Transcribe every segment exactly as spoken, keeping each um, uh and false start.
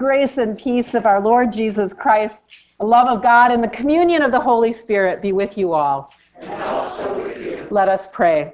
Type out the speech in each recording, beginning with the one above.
grace and peace of our Lord Jesus Christ, the love of God, and the communion of the Holy Spirit be with you all. And also with you. Let us pray.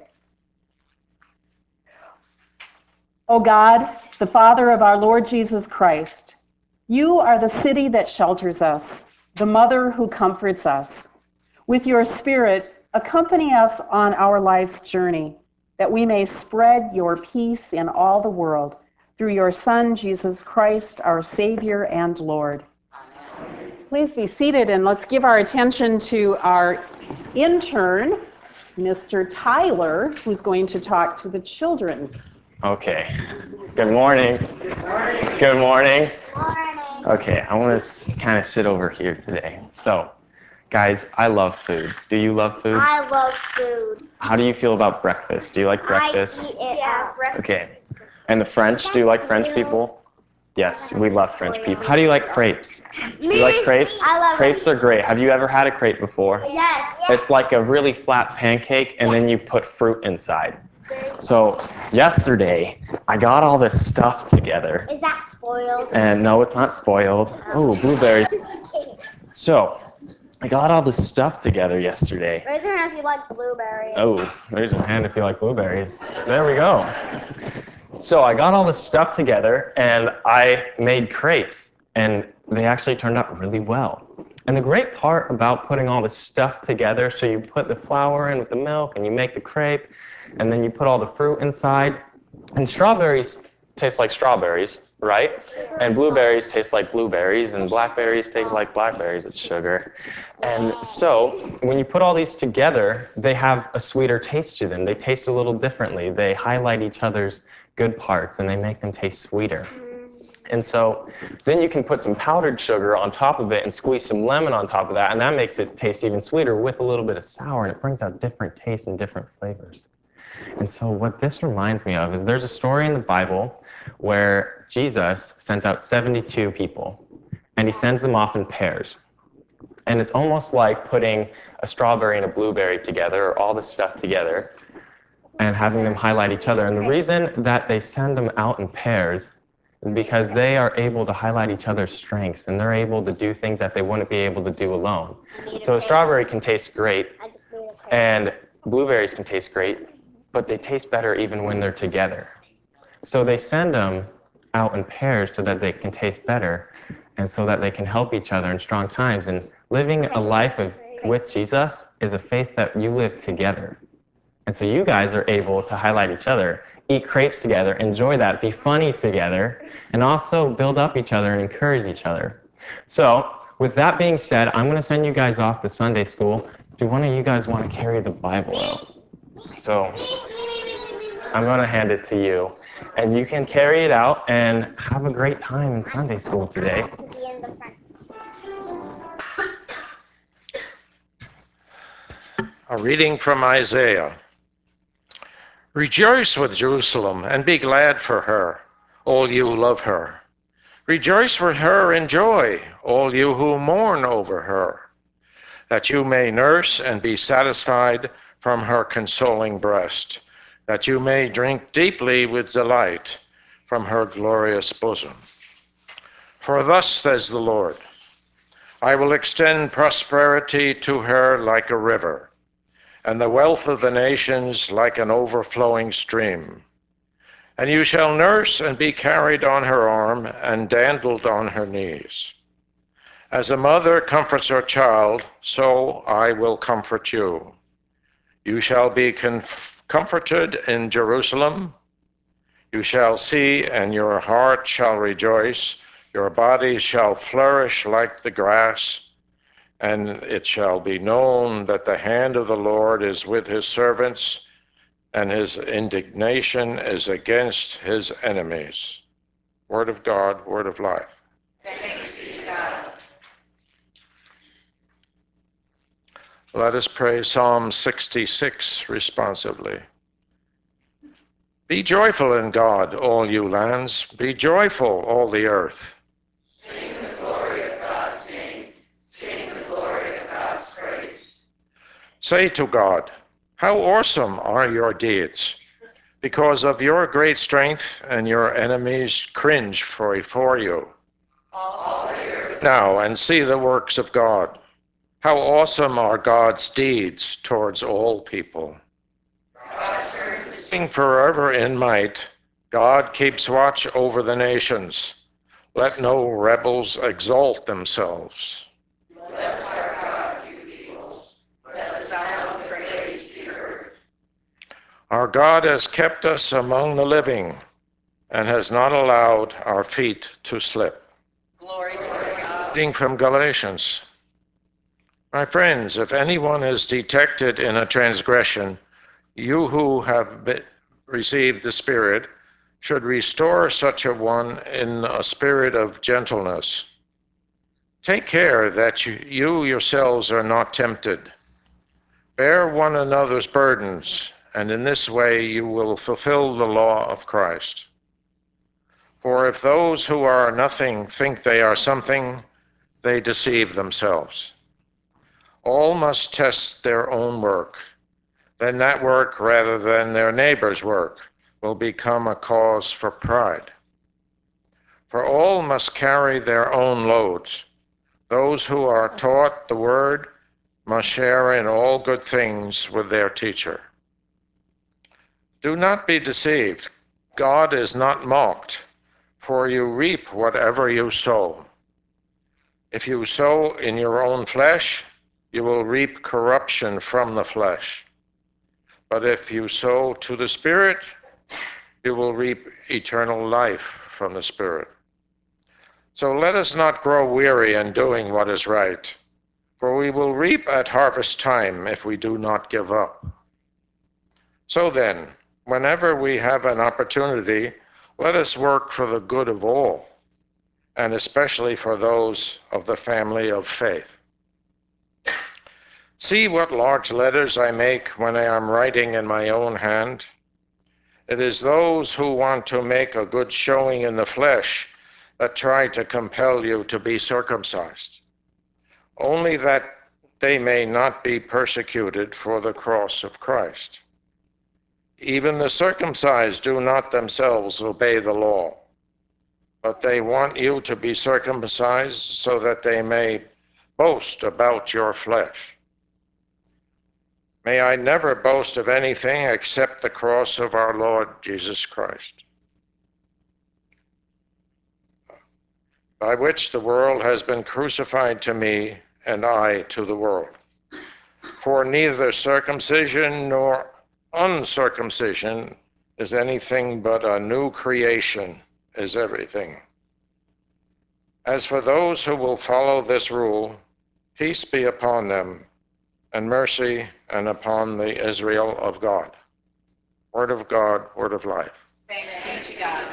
O God, the Father of our Lord Jesus Christ, you are the city that shelters us, the mother who comforts us. With your Spirit, accompany us on our life's journey, that we may spread your peace in all the world, through your Son, Jesus Christ, our Savior and Lord. Amen. Please be seated, and let's give our attention to our intern, Mister Tyler, who's going to talk to the children. Okay. Good morning. Good morning. Good morning. Morning. Okay, I want to kind of sit over here today. So, guys, I love food. Do you love food? I love food. How do you feel about breakfast? Do you like breakfast? I eat it yeah, breakfast. Okay. And the French? Do you like French people? Yes, we love French people. How do you like crepes? Me? Do you like crepes? I love Crepes are great. Have you ever had a crepe before? Yes. It's like a really flat pancake, and then you put fruit inside. So yesterday, I got all this stuff together. Is that spoiled? And no, it's not spoiled. Oh, blueberries. So I got all this stuff together yesterday. Raise your hand if you like blueberries. Oh, raise your hand if you like blueberries. There we go. So I got all this stuff together, and I made crepes, and they actually turned out really well. And the great part about putting all this stuff together, so you put the flour in with the milk, and you make the crepe, and then you put all the fruit inside. And strawberries taste like strawberries, right? And blueberries taste like blueberries, and blackberries taste like blackberries. It's sugar. And so when you put all these together, they have a sweeter taste to them. They taste a little differently. They highlight each other's good parts, and they make them taste sweeter. And so then you can put some powdered sugar on top of it and squeeze some lemon on top of that, and that makes it taste even sweeter with a little bit of sour, and it brings out different tastes and different flavors. And so what this reminds me of is there's a story in the Bible where Jesus sends out seventy-two people, and he sends them off in pairs. And it's almost like putting a strawberry and a blueberry together, or all this stuff together, and having them highlight each other. And the reason that they send them out in pairs is because they are able to highlight each other's strengths, and they're able to do things that they wouldn't be able to do alone. So a strawberry can taste great, and blueberries can taste great, but they taste better even when they're together. So they send them out in pairs so that they can taste better, and so that they can help each other in strong times. And living a life of with Jesus is a faith that you live together. And so you guys are able to highlight each other, eat crepes together, enjoy that, be funny together, and also build up each other and encourage each other. So with that being said, I'm going to send you guys off to Sunday school. Do one of you guys want to carry the Bible out? So I'm going to hand it to you. And you can carry it out and have a great time in Sunday school today. A reading from Isaiah. Rejoice with Jerusalem and be glad for her, all you who love her. Rejoice with her in joy, all you who mourn over her, that you may nurse and be satisfied from her consoling breast, that you may drink deeply with delight from her glorious bosom. For thus says the Lord, I will extend prosperity to her like a river, and the wealth of the nations like an overflowing stream. And you shall nurse and be carried on her arm and dandled on her knees. As a mother comforts her child, so I will comfort you. You shall be conf- comforted in Jerusalem. You shall see, and your heart shall rejoice. Your body shall flourish like the grass. And it shall be known that the hand of the Lord is with his servants, and his indignation is against his enemies. Word of God, word of life. Thanks be to God. Let us pray Psalm sixty-six responsively. Be joyful in God, all you lands. Be joyful, all the earth. Sing the glory of God's name. Sing the glory of God's praise. Say to God, how awesome are your deeds! Because of your great strength, and your enemies cringe before you. Now and see the works of God. How awesome are God's deeds towards all people. King forever in might, God keeps watch over the nations. Let no rebels exalt themselves. Our God has kept us among the living and has not allowed our feet to slip. Glory to God. Reading from Galatians. My friends, if anyone is detected in a transgression, you who have be- received the Spirit should restore such a one in a spirit of gentleness. Take care that you, you yourselves are not tempted. Bear one another's burdens, and in this way you will fulfill the law of Christ. For if those who are nothing think they are something, they deceive themselves. All must test their own work. Then that work, rather than their neighbor's work, will become a cause for pride. For all must carry their own loads. Those who are taught the word must share in all good things with their teacher. Do not be deceived. God is not mocked, for you reap whatever you sow. If you sow in your own flesh, you will reap corruption from the flesh. But if you sow to the Spirit, you will reap eternal life from the Spirit. So let us not grow weary in doing what is right, for we will reap at harvest time if we do not give up. So then, whenever we have an opportunity, let us work for the good of all, and especially for those of the family of faith. See what large letters I make when I am writing in my own hand. It is those who want to make a good showing in the flesh that try to compel you to be circumcised, only that they may not be persecuted for the cross of Christ. Even the circumcised do not themselves obey the law, but they want you to be circumcised so that they may boast about your flesh. May I never boast of anything except the cross of our Lord Jesus Christ, by which the world has been crucified to me and I to the world. For neither circumcision nor uncircumcision is anything, but a new creation is everything. As for those who will follow this rule, peace be upon them, and mercy, and upon the Israel of God. Word of God, word of life. Thanks be to God.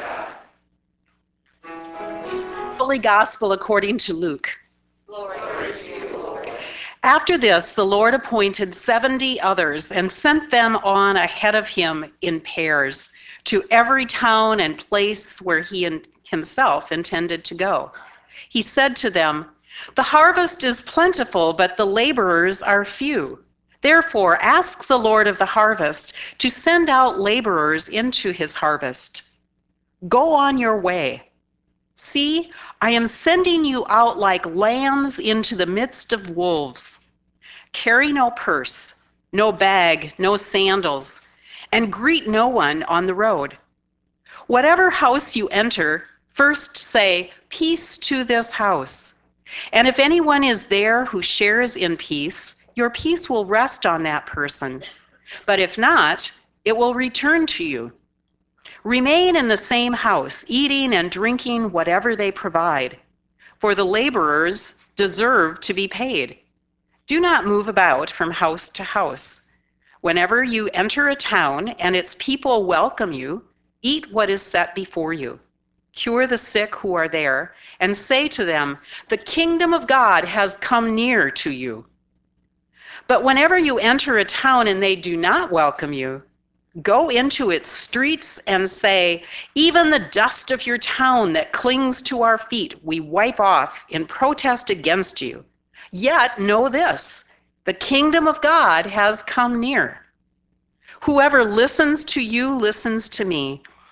Holy Gospel according to Luke. Glory to you, Lord. After this, the Lord appointed seventy others and sent them on ahead of him in pairs to every town and place where he himself intended to go. He said to them, "The harvest is plentiful, but the laborers are few. Therefore, ask the Lord of the harvest to send out laborers into his harvest. Go on your way. See, I am sending you out like lambs into the midst of wolves. Carry no purse, no bag, no sandals, and greet no one on the road. Whatever house you enter, first say, 'Peace to this house.' And if anyone is there who shares in peace, your peace will rest on that person. But if not, it will return to you. Remain in the same house, eating and drinking whatever they provide, for the laborers deserve to be paid. Do not move about from house to house. Whenever you enter a town and its people welcome you, eat what is set before you. Cure the sick who are there, and say to them, 'The kingdom of God has come near to you.' But whenever you enter a town and they do not welcome you, go into its streets and say, 'Even the dust of your town that clings to our feet we wipe off in protest against you.' Yet know this, the kingdom of God has come near. Whoever listens to you listens to me,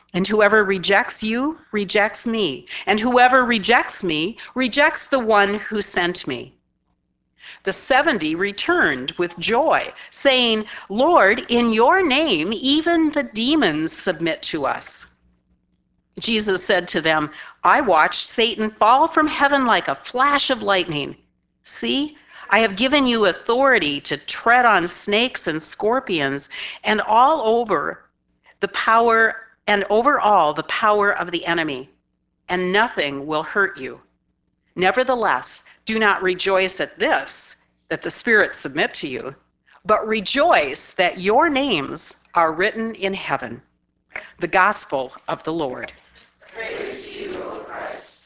And whoever rejects you rejects me, and whoever rejects me rejects the one who sent me." The seventy returned with joy, saying, "Lord, in your name even the demons submit to us." Jesus said to them, "I watched Satan fall from heaven like a flash of lightning. See, I have given you authority to tread on snakes and scorpions and all over the power and over all the power of the enemy, and nothing will hurt you. Nevertheless, do not rejoice at this, that the spirits submit to you, but rejoice that your names are written in heaven." The gospel of the Lord. Praise to you, O Christ.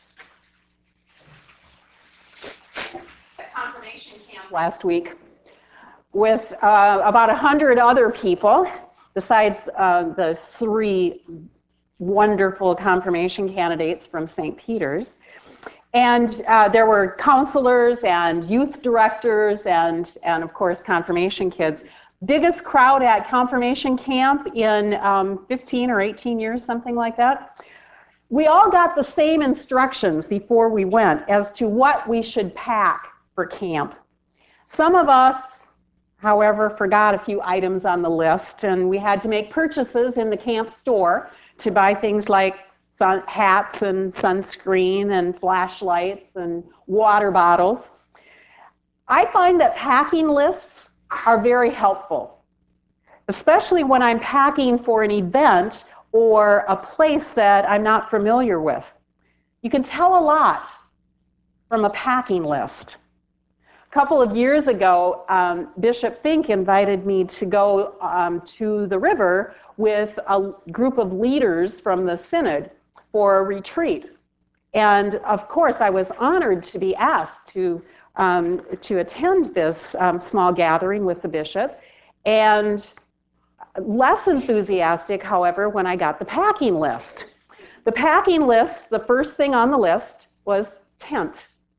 At confirmation camp last week with uh, about a hundred other people, besides uh, the three wonderful confirmation candidates from Saint Peter's. And uh, there were counselors and youth directors and, and of course, confirmation kids. Biggest crowd at confirmation camp in um, fifteen or eighteen years, something like that. We all got the same instructions before we went as to what we should pack for camp. Some of us, however, forgot a few items on the list, and we had to make purchases in the camp store to buy things like sun, hats and sunscreen and flashlights and water bottles. I find that packing lists are very helpful, especially when I'm packing for an event or a place that I'm not familiar with. You can tell a lot from a packing list. A couple of years ago, um, Bishop Fink invited me to go um, to the river with a group of leaders from the synod for a retreat. And of course, I was honored to be asked to, um, to attend this um, small gathering with the bishop. And less enthusiastic, however, when I got the packing list. The packing list, the first thing on the list was tent.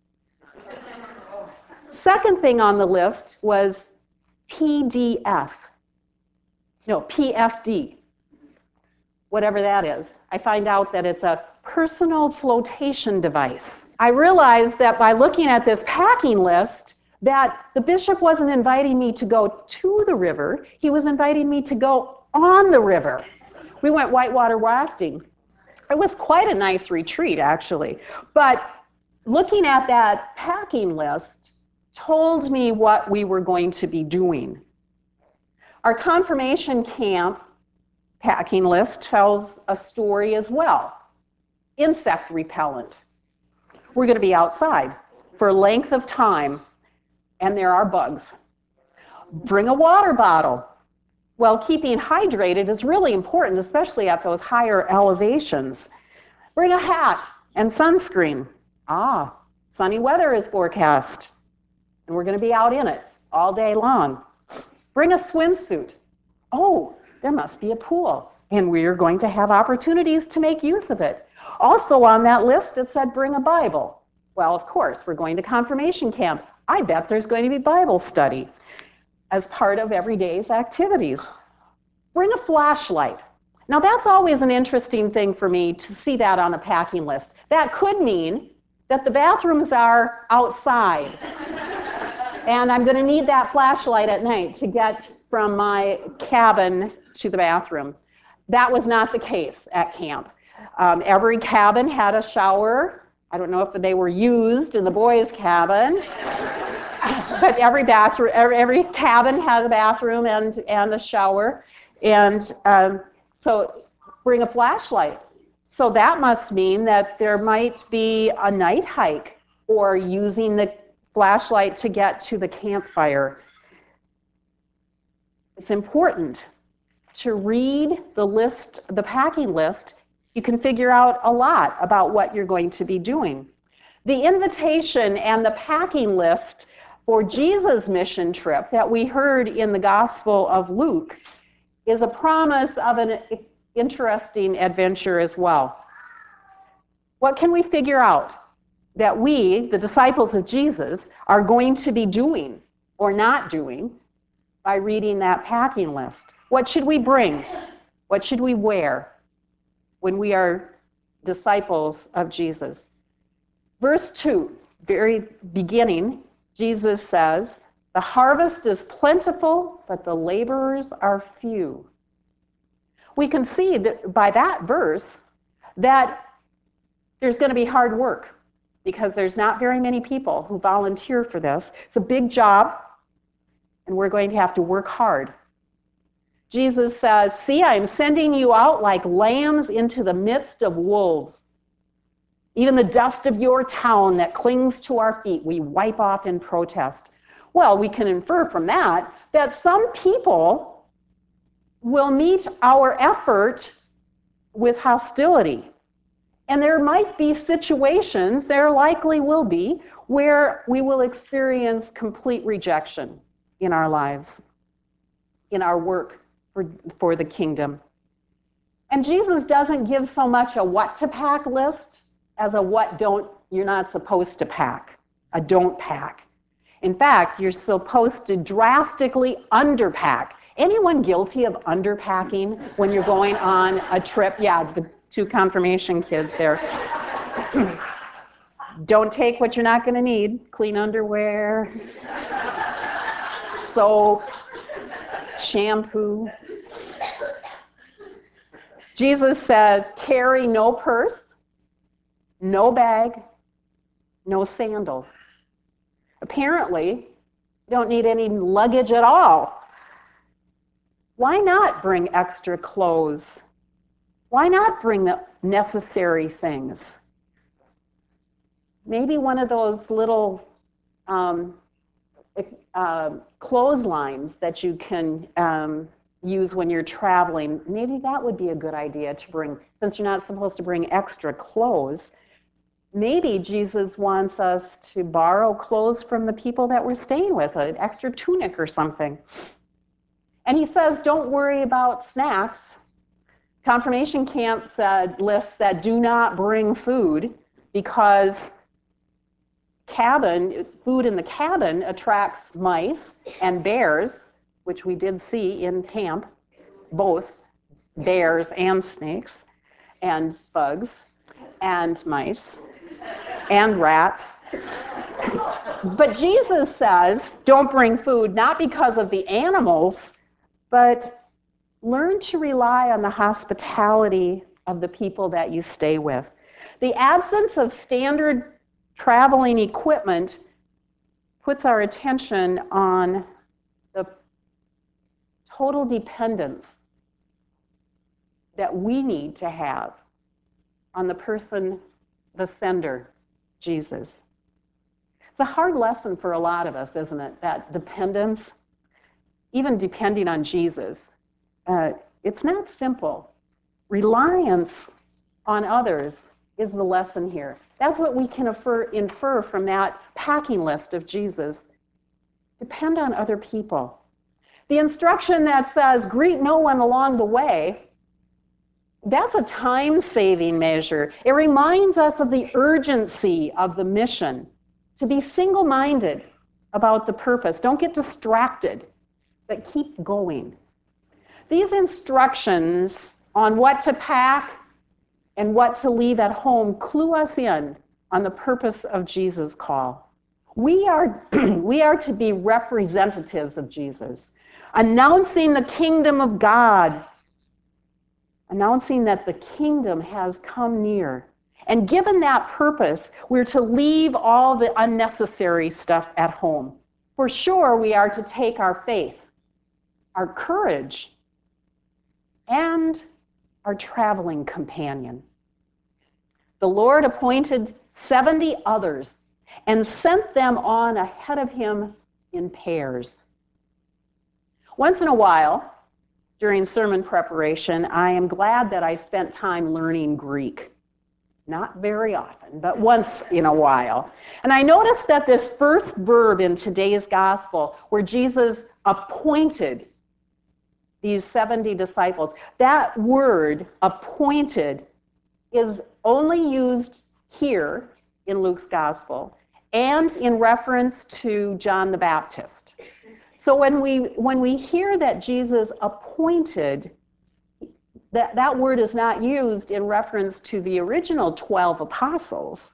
Second thing on the list was P D F. No, P F D. Whatever that is. I find out that it's a personal flotation device. I realized that by looking at this packing list, that the bishop wasn't inviting me to go to the river, he was inviting me to go on the river. We went whitewater rafting. It was quite a nice retreat, actually. But looking at that packing list told me what we were going to be doing. Our confirmation camp packing list tells a story as well. Insect repellent. We're going to be outside for a length of time, and there are bugs. Bring a water bottle. Well, keeping hydrated is really important, especially at those higher elevations. Bring a hat and sunscreen. Ah, sunny weather is forecast, and we're going to be out in it all day long. Bring a swimsuit. Oh, there must be a pool, and we are going to have opportunities to make use of it. Also on that list, it said bring a Bible. Well, of course, we're going to confirmation camp. I bet there's going to be Bible study as part of every day's activities. Bring a flashlight. Now, that's always an interesting thing for me to see that on a packing list. That could mean that the bathrooms are outside, and I'm going to need that flashlight at night to get from my cabin to the bathroom. That was not the case at camp. Um, every cabin had a shower. I don't know if they were used in the boys' cabin, but every bathroom, every, every cabin had a bathroom and, and a shower. And um, so bring a flashlight. So that must mean that there might be a night hike or using the flashlight to get to the campfire. It's important to read the list, the packing list. You can figure out a lot about what you're going to be doing. The invitation and the packing list for Jesus' mission trip that we heard in the Gospel of Luke is a promise of an interesting adventure as well. What can we figure out that we, the disciples of Jesus, are going to be doing or not doing by reading that packing list? What should we bring? What should we wear? when we are disciples of Jesus. Verse two, very beginning, Jesus says, "The harvest is plentiful, but the laborers are few." We can see that by that verse that there's going to be hard work because there's not very many people who volunteer for this. It's a big job, and we're going to have to work hard. Jesus says, "See, I'm sending you out like lambs into the midst of wolves. Even the dust of your town that clings to our feet, we wipe off in protest." Well, we can infer from that that some people will meet our effort with hostility. And there might be situations, there likely will be, where we will experience complete rejection in our lives, in our work for, for the kingdom. And Jesus doesn't give so much a what to pack list as a what don't, you're not supposed to pack, a don't pack. In fact, you're supposed to drastically underpack. Anyone guilty of underpacking when you're going on a trip? Yeah, the two confirmation kids there. Don't take what you're not going to need. Clean underwear, soap, shampoo. Jesus says, carry no purse, no bag, no sandals. Apparently, you don't need any luggage at all. Why not bring extra clothes? Why not bring the necessary things? Maybe one of those little um, uh, clotheslines that you can um, use when you're traveling. Maybe that would be a good idea to bring, since you're not supposed to bring extra clothes. Maybe Jesus wants us to borrow clothes from the people that we're staying with, an extra tunic or something. And he says, don't worry about snacks. Confirmation camp said, lists that do not bring food because cabin, food in the cabin attracts mice and bears, which we did see in camp, both bears and snakes and bugs and mice and rats. But Jesus says, don't bring food, not because of the animals, but learn to rely on the hospitality of the people that you stay with. The absence of standard traveling equipment puts our attention on the total dependence that we need to have on the person, the sender, Jesus. It's a hard lesson for a lot of us, isn't it? That dependence, even depending on Jesus. Uh, it's not simple. Reliance on others is the lesson here. That's what we can infer, infer from that packing list of Jesus. Depend on other people. The instruction that says, greet no one along the way, that's a time-saving measure. It reminds us of the urgency of the mission, to be single-minded about the purpose. Don't get distracted, but keep going. These instructions on what to pack and what to leave at home clue us in on the purpose of Jesus' call. We are, we are to be representatives of Jesus, announcing the kingdom of God, announcing that the kingdom has come near. And given that purpose, we're to leave all the unnecessary stuff at home. For sure, we are to take our faith, our courage, and our traveling companion. The Lord appointed seventy others and sent them on ahead of him in pairs. Once in a while, during sermon preparation, I am glad that I spent time learning Greek. Not very often, but once in a while. And I noticed that this first verb in today's gospel, where Jesus appointed these seventy disciples, that word, appointed, is only used here in Luke's gospel and in reference to John the Baptist. So when we when we hear that Jesus appointed that, that word is not used in reference to the original twelve apostles.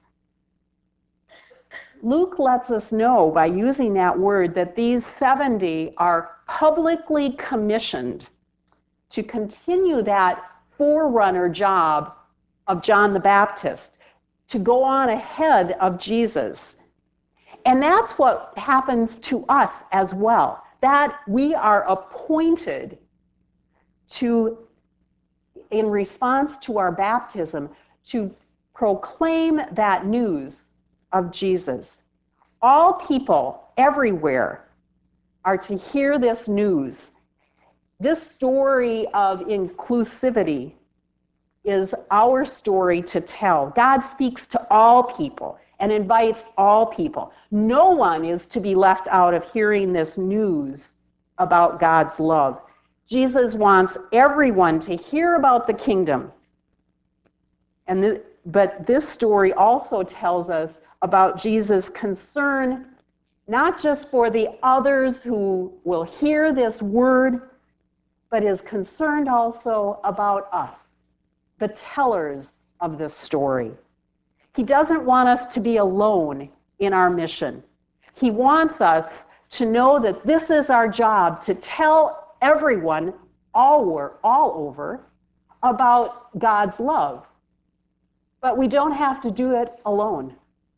Luke lets us know by using that word that these seventy are publicly commissioned to continue that forerunner job of John the Baptist, to go on ahead of Jesus. And that's what happens to us as well, that we are appointed to, in response to our baptism, to proclaim that news of Jesus. All people everywhere are to hear this news. This story of inclusivity is our story to tell. God speaks to all people and invites all people. No one is to be left out of hearing this news about God's love. Jesus wants everyone to hear about the kingdom. And the, but this story also tells us about Jesus' concern, not just for the others who will hear this word, but is concerned also about us, the tellers of this story. He doesn't want us to be alone in our mission. He wants us to know that this is our job, to tell everyone all, all over about God's love. But we don't have to do it alone.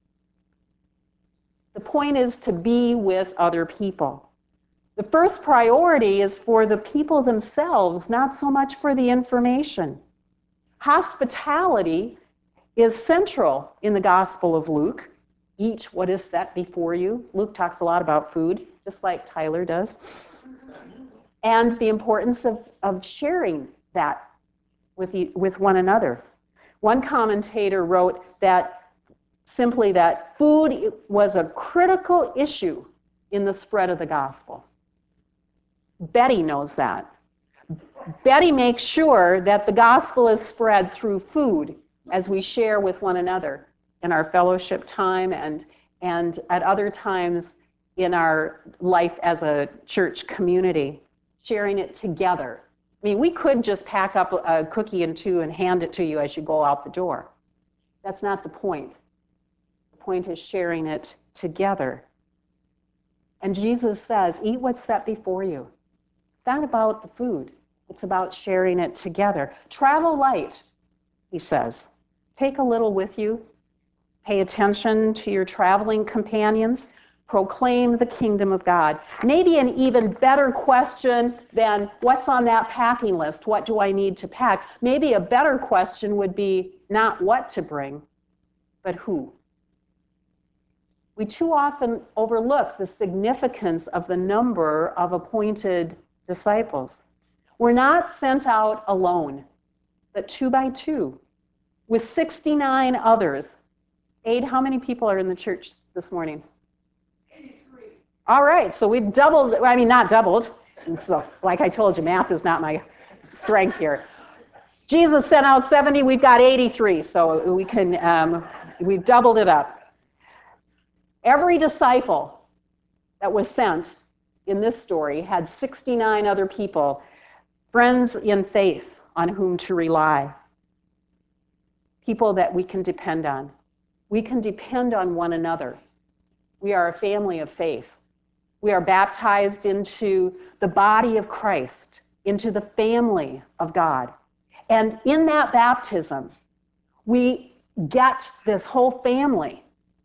The point is to be with other people. The first priority is for the people themselves, not so much for the information. Hospitality is central in the Gospel of Luke. Eat what is set before you. Luke talks a lot about food, just like Tyler does. And the importance of, of sharing that with, with one another. One commentator wrote that simply that food was a critical issue in the spread of the gospel. Betty knows that. Betty makes sure that the gospel is spread through food as we share with one another in our fellowship time and, and at other times in our life as a church community, sharing it together. I mean, we could just pack up a cookie and two and hand it to you as you go out the door. That's not the point. The point is sharing it together. And Jesus says, eat what's set before you. It's not about the food. It's about sharing it together. Travel light, he says. Take a little with you. Pay attention to your traveling companions. Proclaim the kingdom of God. Maybe an even better question than what's on that packing list? What do I need to pack? Maybe a better question would be not what to bring, but who. We too often overlook the significance of the number of appointed disciples. We're not sent out alone, but two by two, with sixty-nine others. Aid, how many people are in the church this morning? eighty-three. All right, so we've doubled, I mean, not doubled. And so, like I told you, math is not my strength here. Jesus sent out seventy, we've got eighty-three, so we can, um, we've doubled it up. Every disciple that was sent in this story had sixty-nine other people, friends in faith on whom to rely, people that we can depend on. We can depend on one another. We are a family of faith. We are baptized into the body of Christ, into the family of God. And in that baptism, we get this whole family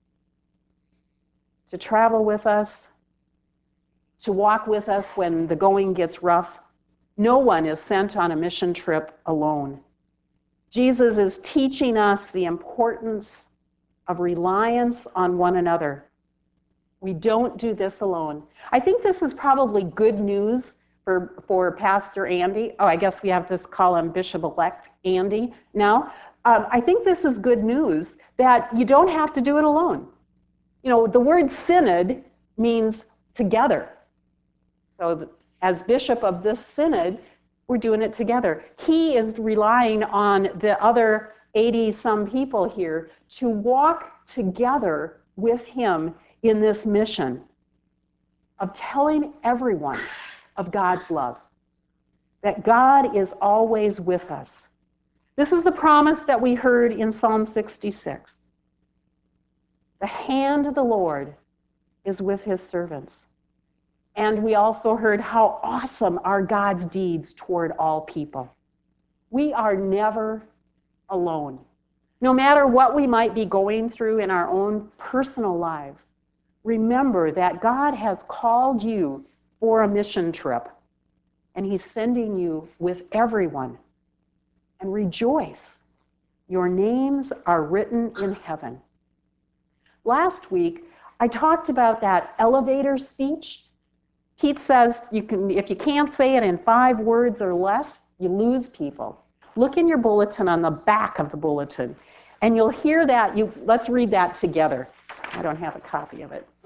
to travel with us, to walk with us when the going gets rough. No one is sent on a mission trip alone. Jesus is teaching us the importance of reliance on one another. We don't do this alone. I think this is probably good news for, for Pastor Andy. Oh, I guess we have to call him Bishop-elect Andy now. Um, I think this is good news that you don't have to do it alone. You know, the word synod means together. So as bishop of this synod, we're doing it together. He is relying on the other eighty-some people here to walk together with him in this mission of telling everyone of God's love. that God is always with us. This is the promise that we heard in Psalm sixty-six. The hand of the Lord is with his servants. And we also heard how awesome are God's deeds toward all people. We are never alone. No matter what we might be going through in our own personal lives, remember that God has called you for a mission trip, and he's sending you with everyone. And rejoice. Your names are written in heaven. Last week, I talked about that elevator speech. Keith says you can, if you can't say it in five words or less, you lose people. Look in your bulletin on the back of the bulletin, and you'll hear that. You, let's read that together. I don't have a copy of it.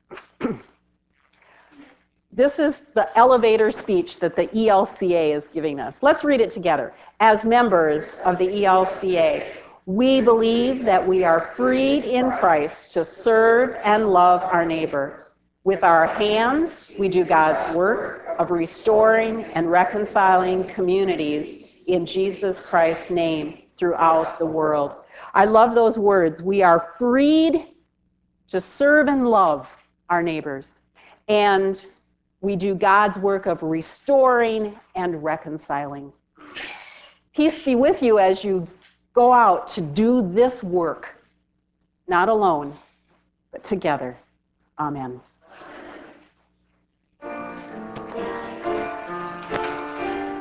This is the elevator speech that the E L C A is giving us. Let's read it together. As members of the E L C A, we believe that we are freed in Christ to serve and love our neighbor. With our hands, we do God's work of restoring and reconciling communities in Jesus Christ's name throughout the world. I love those words. We are freed to serve and love our neighbors. And we do God's work of restoring and reconciling. Peace be with you as you go out to do this work, not alone, but together. Amen.